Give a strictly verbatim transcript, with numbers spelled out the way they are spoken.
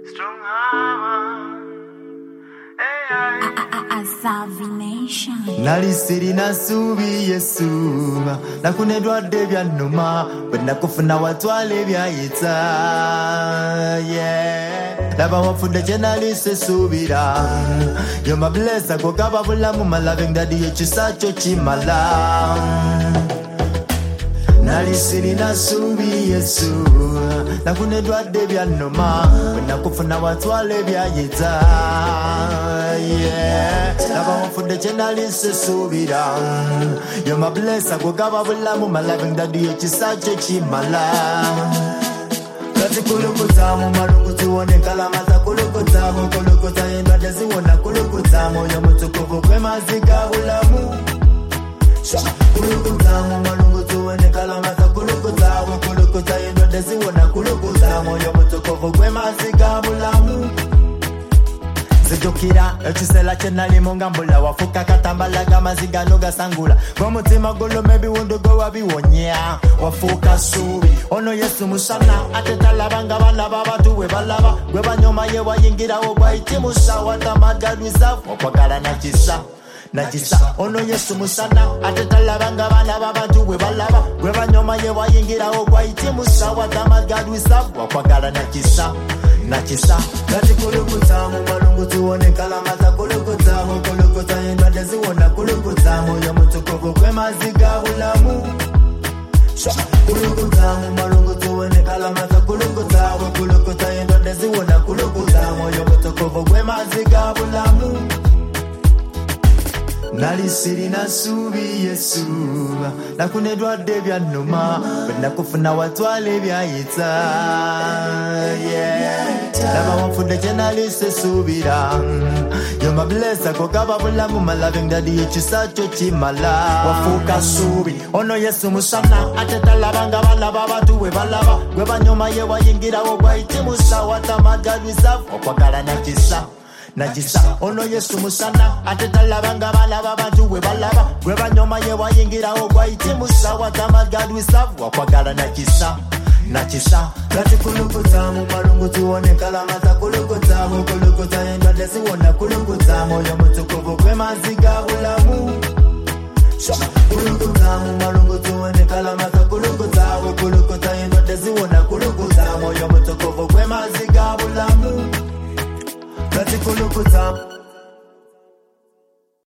Strong hammer. Asavination. Nalisiri nasubi Yesu nakunedwa debya noma benakufuna watwale byayita yeah laba wafude chenalise subira yo mablesa kokaba bulamu malaving daddy yechisacho chimala Nalisiri nasubi Yesu nakunedwa debya noma benakufuna watwale byayita yeah laba wafude chenalise subira yo mablesa kokaba bulamu malaving daddy yechisacho chimala Kati kulukutamu marungu tuone kalamata kulukutamu Kulukuta yenda dezi wana kulukutamu Yo mutukufu kwe mazika ulamu Kulukutamu marungu tuone kalamata kulukutamu Kulukuta yenda dezi wana kulukutamu Yo mutukufu kwe mazika ulamu Zidukira, echisela chena limonga mbula Wafuka katambala kama zigano gasangula Kwa mutima golo mebi wundugo wabiwonya Wafuka subi, ono Yesu musana Ateta labanga bana baba tuwe balaba Gweba nyoma yewa yingira ogwa iti musa Watamadgadwiza, wakwagala na chisa Najisa, ono Yesu musana Ateta labanga bana baba tuwe balaba Gweba nyoma yewa yingira ogwa iti musa Watamadgadwiza, wakwagala na chisa Nachisa, kati kulukutamu marungu tuone kalamata kulukutamu Kulukuta yenda dezi wana kulukutamu Ya mutukufu kwe maziga ulamu Kulukutamu marungu tuone kalamata kulukutamu Kulukuta yenda dezi wana kulukutamu Ya mutukufu kwe maziga ulamu Nalisiri nasubi Yesu nakunedwa debya noma benakufuna watwale byayita yeah laba wafude chenalise subira yo mablesa kokaba bulamu malaving daddy yechisacho chimala wafuka subi ono Yesu musana ateta labanga bana baba tuwe balaba gweba nyoma yewa yingira ogwa iti musa watamadgadwiza okwagala na chisa Najisa, ono Yesu musana Ateta labanga bala baba tuwe balaba Gweba nyoma yewa yingira ogwa iti musa Watamadgadwiza wakwagala nachisa Nachisa, kati kulukutamu marungu tuone kalamata kulukutamu Kulukuta yenda desi wana kulukutamu Ya mutukufu kwe maziga ulamu